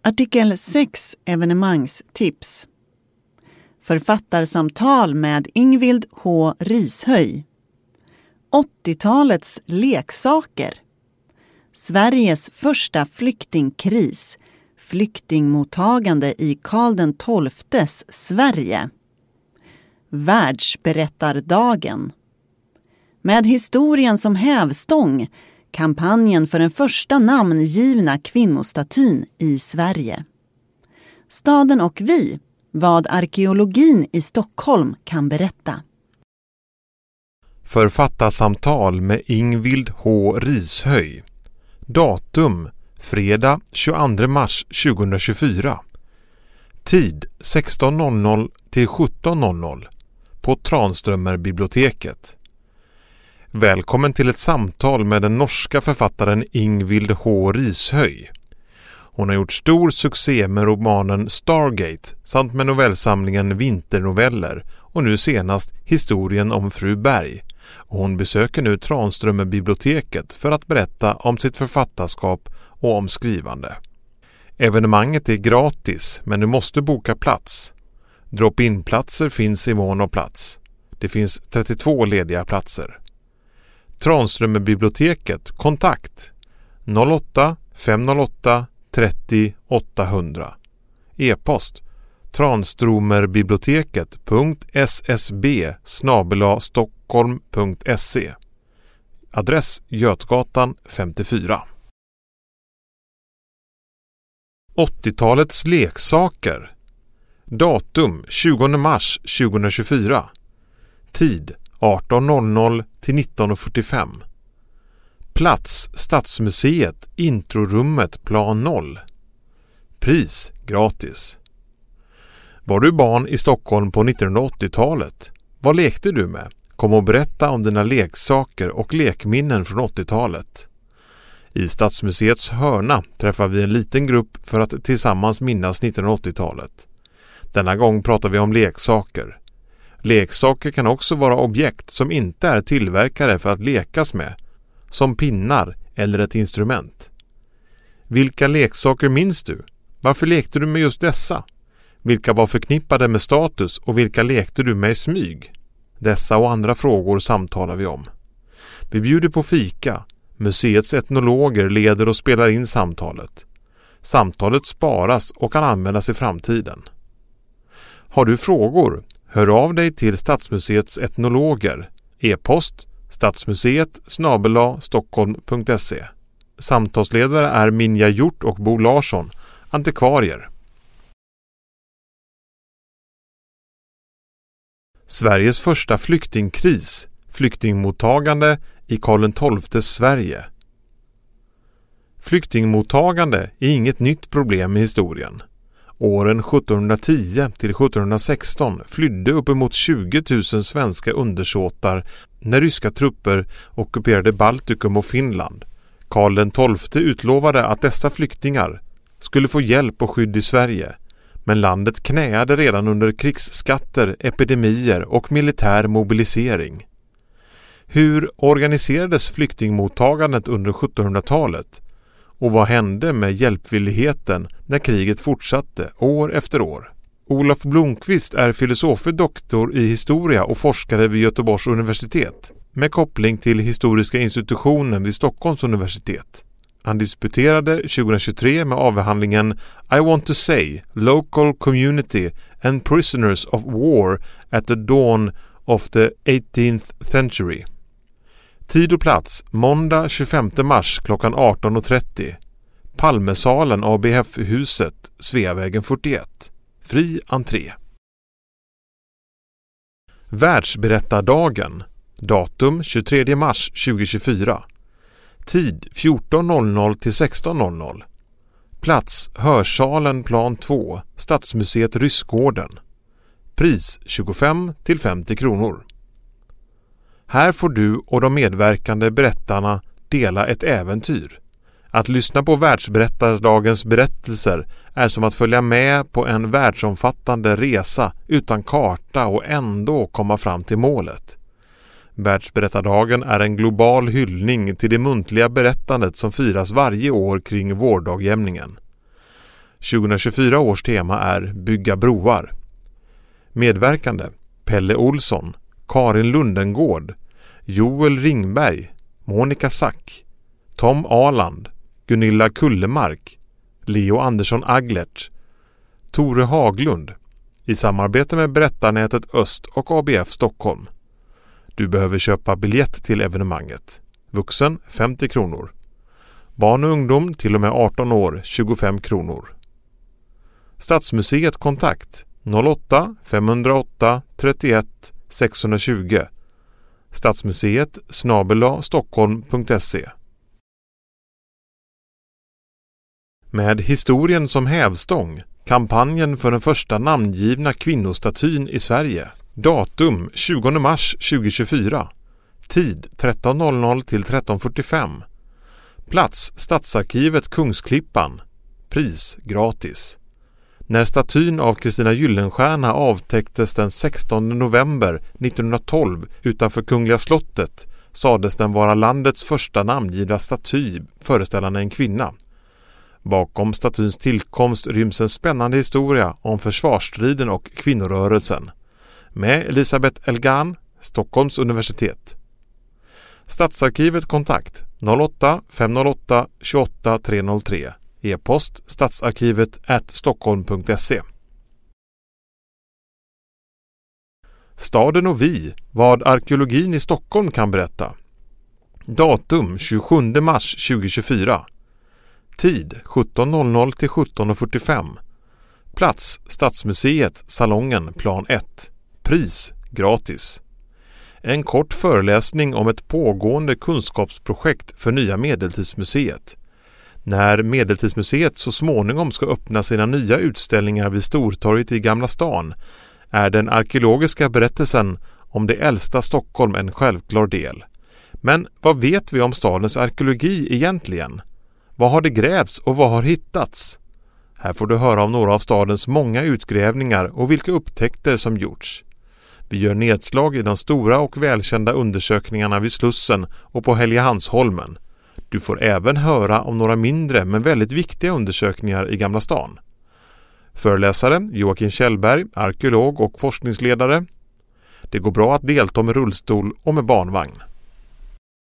Artikel 6 evenemangstips. Författarsamtal med Ingvild H. Rishöj. 80-talets leksaker. Sveriges första flyktingkris. Flyktingmottagande i Karl XII:s Sverige. Världsberättardagen. Med historien som hävstång, kampanjen för den första namngivna kvinnostatyn i Sverige. Staden och vi, vad arkeologin i Stockholm kan berätta. Författarsamtal med Ingvild H. Rishöj. Datum fredag 22 mars 2024. Tid 16.00 till 17.00 på Tranströmerbiblioteket. Välkommen till ett samtal med den norska författaren Ingvild H. Rishöj. Hon har gjort stor succé med romanen Stargate samt med novellsamlingen Vinternoveller och nu senast Historien om fru Berg. Och hon besöker nu Tranströmerbiblioteket för att berätta om sitt författarskap och om skrivande. Evenemanget är gratis, men du måste boka plats. Drop-in-platser finns i mån av plats. Det finns 32 lediga platser. Tranströmerbiblioteket, kontakt 08 508 30 800. E-post tranströmerbiblioteket.ssb@stockholm.se. Adress Götgatan 54. 80-talets leksaker. Datum 20 mars 2024. Tid 18.00 till 19.45. Plats Stadsmuseet, introrummet plan 0. Pris gratis. Var du barn i Stockholm på 1980-talet? Vad lekte du med? Kom och berätta om dina leksaker och lekminnen från 80-talet. I Stadsmuseets hörna träffar vi en liten grupp för att tillsammans minnas 1980-talet. Denna gång pratar vi om leksaker. Leksaker kan också vara objekt som inte är tillverkade för att lekas med, som pinnar eller ett instrument. Vilka leksaker minns du? Varför lekte du med just dessa? Vilka var förknippade med status och vilka lekte du med i smyg? Dessa och andra frågor samtalar vi om. Vi bjuder på fika. Museets etnologer leder och spelar in samtalet. Samtalet sparas och kan användas i framtiden. Har du frågor? Hör av dig till Stadsmuseets etnologer. E-post stadsmuseet@stockholm.se. Samtalsledare är Minja Hjort och Bo Larsson, antikvarier. Sveriges första flyktingkris, flyktingmottagande i Karl XII:s Sverige. Flyktingmottagande är inget nytt problem i historien. Åren 1710 till 1716 flydde uppemot 20 000 svenska undersåtar när ryska trupper ockuperade Baltikum och Finland. Karl XII utlovade att dessa flyktingar skulle få hjälp och skydd i Sverige, men landet knäade redan under krigsskatter, epidemier och militär mobilisering. Hur organiserades flyktingmottagandet under 1700-talet? Och vad hände med hjälpvilligheten när kriget fortsatte år efter år? Olof Blomqvist är filosofie doktor i historia och forskare vid Göteborgs universitet med koppling till historiska institutionen vid Stockholms universitet. Han disputerade 2023 med avhandlingen I want to say, local community and prisoners of war at the dawn of the 18th century. Tid och plats, måndag 25 mars klockan 18.30. Palmesalen ABF-huset, Sveavägen 41. Fri entré. Världsberättardagen. Datum 23 mars 2024. Tid 14.00 till 16.00. Plats Hörsalen plan 2, Stadsmuseet Ryssgården. Pris 25 till 50 kronor. Här får du och de medverkande berättarna dela ett äventyr. Att lyssna på Världsberättardagens berättelser är som att följa med på en världsomfattande resa utan karta och ändå komma fram till målet. Världsberättardagen är en global hyllning till det muntliga berättandet som firas varje år kring vårdagjämningen. 2024 års tema är Bygga broar. Medverkande: Pelle Olsson, Karin Lundengård, Joel Ringberg, Monica Sack, Tom Aland, Gunilla Kullemark, Leo Andersson Aglert, Tore Haglund, i samarbete med berättarnätet Öst och ABF Stockholm. Du behöver köpa biljett till evenemanget. Vuxen 50 kronor. Barn och ungdom till och med 18 år 25 kronor. Stadsmuseet kontakt 08 508 31 620. Stadsmuseet @stockholm.se. Med historien som hävstång, kampanjen för den första namngivna kvinnostatyn i Sverige. Datum 20 mars 2024. Tid 13.00 till 13.45. Plats Stadsarkivet Kungsklippan. Pris gratis. När statyn av Kristina Gyllenstierna avtäcktes den 16 november 1912 utanför Kungliga slottet sades den vara landets första namngivna staty föreställande en kvinna. Bakom statyns tillkomst ryms en spännande historia om försvarsstriden och kvinnorörelsen. Med Elisabeth Elgan, Stockholms universitet. Stadsarkivet kontakt 08 508 28 303. E-post stadsarkivet@stockholm.se. Staden och vi, vad arkeologin i Stockholm kan berätta. Datum 27 mars 2024. Tid 17.00 till 17.45. Plats Stadsmuseet, Salongen, plan 1. Pris gratis. En kort föreläsning om ett pågående kunskapsprojekt för nya Medeltidsmuseet. När Medeltidsmuseet så småningom ska öppna sina nya utställningar vid Stortorget i Gamla stan är den arkeologiska berättelsen om det äldsta Stockholm en självklar del. Men vad vet vi om stadens arkeologi egentligen? Vad har det grävts och vad har hittats? Här får du höra om några av stadens många utgrävningar och vilka upptäckter som gjorts. Vi gör nedslag i de stora och välkända undersökningarna vid Slussen och på Helgeandsholmen. Du får även höra om några mindre men väldigt viktiga undersökningar i Gamla stan. Föreläsare Joakim Kjellberg, arkeolog och forskningsledare. Det går bra att delta med rullstol och med barnvagn.